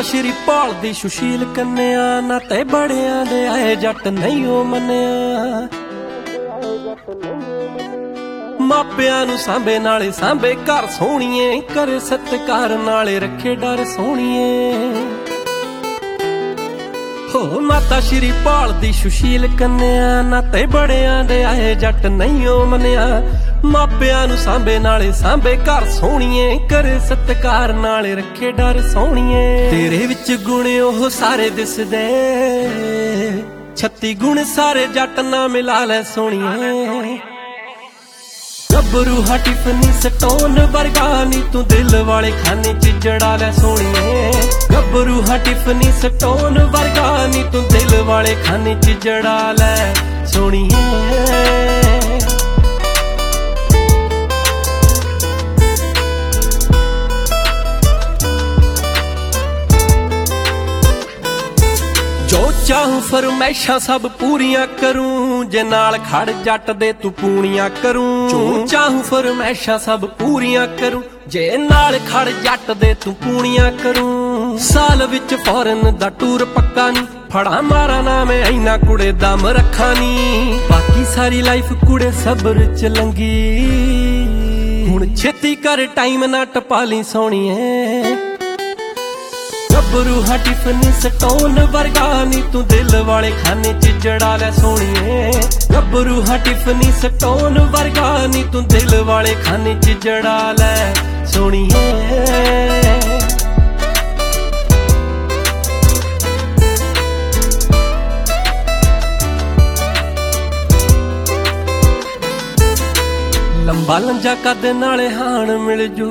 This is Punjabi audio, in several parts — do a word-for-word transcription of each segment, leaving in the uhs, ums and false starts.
ਮਾਤਾ ਸ਼੍ਰੀ ਭਾਲ ਦੀ ਸੁਸ਼ੀਲ ਕੰਨਿਆ, ਨਾ ਤੇ ਬੜਿਆਂ ਦੇ ਆਏ ਜੱਟ ਨਹੀਂ ਉਹ ਮੰਨਿਆ। ਮਾਪਿਆਂ ਨੂੰ ਸਾਂਭੇ ਨਾਲੇ ਸਾਂਭੇ ਘਰ ਸੋਹਣੀਏ, ਕਰੇ ਸਤਿਕਾਰ ਨਾਲੇ ਰੱਖੇ ਡਰ ਸੋਹਣੀਏ। ਹੋ ਮਾਤਾ ਸ਼੍ਰੀ ਭਾਲ ਦੀ ਸੁਸ਼ੀਲ ਕੰਨਿਆ, ਨਾ ਤੇ ਬੜਿਆਂ ਦੇ ਆਏ ਜੱਟ ਨਹੀਂ ਉਹ ਮੰਨਿਆ। ਮਾਪਿਆਂ ਨੂੰ ਸਾਂਭੇ ਨਾਲੇ ਸਾਂਭੇ ਘਰ ਸੋਹਣੀਏ, ਕਰੇ ਸਤਿਕਾਰ ਨਾਲੇ ਰੱਖੇ ਡਰ ਸੋਹਣੀਏ। ਤੇਰੇ ਵਿੱਚ ਗੁਣ ਉਹ ਸਾਰੇ ਦਿਸਦੇ, ਛੱਤੀ ਗੁਣ ਸਾਰੇ ਜੱਟ ਨਾ ਮਿਲਾ ਲੈ ਸੋਹਣੀਏ। ਗੱਭਰੂ ਟਿਫਨੀ ਸਟੋਨ ਵਰਗਾ ਨੀ ਤੂੰ, ਦਿਲ ਵਾਲੇ ਖਾਨੇ ਚ ਜੜਾ ਲੈ ਸੋਹਣੀਏ। ਗੱਭਰੂ ਟਿਫਨੀ ਸਟੋਨ ਵਰਗਾ ਨੀ ਤੂੰ, ਦਿਲ ਵਾਲੇ ਖਾਨੇ ਚ ਜੜਾ ਲੈ ਸੋਹਣੀਏ। ਜੋ ਚਾਹੂੰ ਫਰਮੈਸ਼ਾਂ ਸਭ ਪੂਰੀਆਂ ਕਰੂੰ, ਜੇ ਨਾਲ ਖੜ ਜੱਟ ਦੇ ਤੂੰ ਪੂਣੀਆਂ ਕਰੂੰ। ਜੋ ਚਾਹੂੰ ਫਰਮੈਸ਼ਾਂ ਸਭ ਪੂਰੀਆਂ ਕਰੂੰ, ਜੇ ਨਾਲ ਖੜ ਜੱਟ ਦੇ ਤੂੰ ਪੂਣੀਆਂ ਕਰੂੰ। ਸਾਲ ਵਿੱਚ ਫੌਰਨ ਦਾ ਟੂਰ ਪੱਕਾ ਨੀ, ਫੜਾ ਮਾਰਾ ਨਾ ਮੈਂ ਇੰਨਾ ਕੁੜੇ ਦਮ ਰੱਖਾਂ ਨੀ। ਬਾਕੀ ਸਾਰੀ ਲਾਈਫ ਕੁੜੇ ਸਬਰ ਚ ਲੰਗੀ, ਹੁਣ ਛੇਤੀ ਕਰ ਟਾਈਮ ਨਾ ਟਪਾ ਲਈ ਸੋਹਣੀਏ। ਗੱਭਰੂ ਟਿਫਨੀ ਸਟੋਨ ਵਰਗਾ ਨੀ ਤੂੰ, ਦਿਲ ਵਾਲੇ ਖਾਨੇ ਚ ਜੜਾ ਲੈ ਸੋਹਣੀਏ। ਗੱਭਰੂ ਟਿਫਨੀ ਸਟੋਨ ਵਰਗਾ ਨੀ ਤੂੰ, ਦਿਲ ਵਾਲੇ ਖਾਨੇ ਚ ਜੜਾ ਲੈ ਸੋਹਣੀਏ। ਲੰਬਾ ਲੰਜਾ ਕੱਦ ਨਾਲੇ ਹਾਣ ਮਿਲ ਜੂ,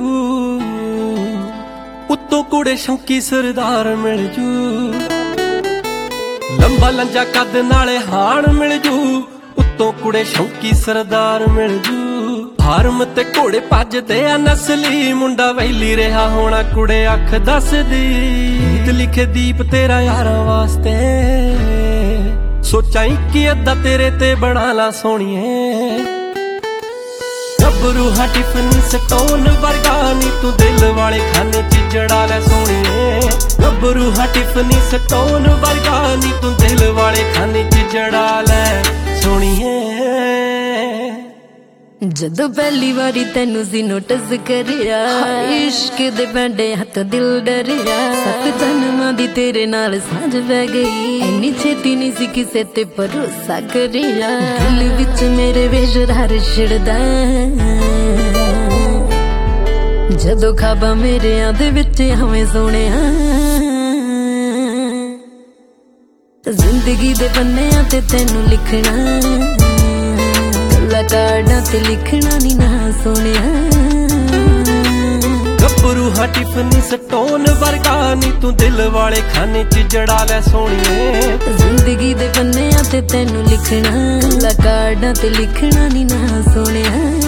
ਉੱਤੋਂ ਕੁੜੇ ਸ਼ੌਂਕੀ ਸਰਦਾਰ ਮਿਲ ਜੂ। ਲੰਬਾ ਲੰਜਾ ਕੱਦ ਨਾਲੇ ਹਾਣ ਮਿਲ ਜੂ, ਉੱਤੋਂ ਕੁੜੇ ਸ਼ੌਂਕੀ ਸਰਦਾਰ ਮਿਲ ਜੂ। ਫਾਰਮ ਤੇ ਘੋੜੇ ਭੱਜਦੇ ਆ ਨਸਲੀ, ਮੁੰਡਾ ਵੈਲੀ ਰਿਹਾ ਹੋਣਾ ਕੁੜੇ ਅੱਖ ਦੱਸਦੀ। ਗੀਤ ਲਿਖੇ ਦੀਪ ਤੇਰਾ ਯਾਰਾਂ ਵਾਸਤੇ, ਸੋਚਾਂ ਕਿ ਅੱਧਾ ਤੇਰੇ ਤੇ ਬਣਾ ਲਾ ਸੋਹਣੀਏ। ਗੱਭਰੂ ਟਿਫਨੀ ਸਟੋਨ ਵਰਗਾ ਨੀ ਤੂੰ, ਦਿਲ ਵਾਲੇ ਖਾਨੇ ਚ ਜੜਾ ਲੈ ਸੋਹਣੀਏ। ਗੱਭਰੂ ਟਿਫਨੀ ਸਟੋਨ ਵਰਗਾ ਨੀ ਤੂੰ, ਦਿਲ ਵਾਲੇ ਖਾਨੇ ਚ ਜੜਾ ਲੈ ਸੋਹਣੀਏ। ਜਦੋਂ ਪਹਿਲੀ ਵਾਰੀ ਤੈਨੂੰ ਸੀ ਨੋਟਿਸ ਕਰਿਆ, ਇਸ਼ਕ ਦੇ ਪੈਂਡੇ ਹੱਥ ਦਿਲ ਡਰਿਆ। ਸੱਤ ਜਨਮਾਂ ਦੀ ਤੇਰੇ ਨਾਲ ਸਾਂਝ ਪੈ ਗਈ, ਇੰਨੀ ਛੇਤੀ ਨਹੀਂ ਸੀ ਕਿਸੇ ਤੇ ਭਰੋਸਾ ਕਰਿਆ। ਦਿਲ ਵਿੱਚ ਮੇਰੇ ਬੇਸ਼ਰਾਰ ਛਿੜਦਾ, ਜਦੋਂ ਖਾਬਾਂ ਮੇਰਿਆਂ ਦੇ ਵਿੱਚ ਹਵੇਂ ਸੋਹਣਿਆ। ਜ਼ਿੰਦਗੀ ਦੇ ਪੰਨਿਆਂ ਤੇ ਤੈਨੂੰ ਲਿਖਣਾ, ਕਾਰਡਾਂ ਤੇ ਲਿਖਣਾ ਨੀ ਨਾ ਸੋਹਣਿਆ। ਗੱਭਰੂ ਟਿਫਨੀ ਸਟੋਨ ਵਰਗਾ ਨੀ ਤੂੰ, ਦਿਲ ਵਾਲੇ ਖਾਨੇ ਚ ਜੜਾ ਲੈ ਸੋਹਣੀਏ। ਜ਼ਿੰਦਗੀ ਦੇ ਪੰਨਿਆਂ ਤੇ ਤੈਨੂੰ ਲਿਖਣਾ, ਕਾਰਡਾਂ ਤੇ ਲਿਖਣਾ ਨੀ ਨਾ ਸੋਹਣਿਆ।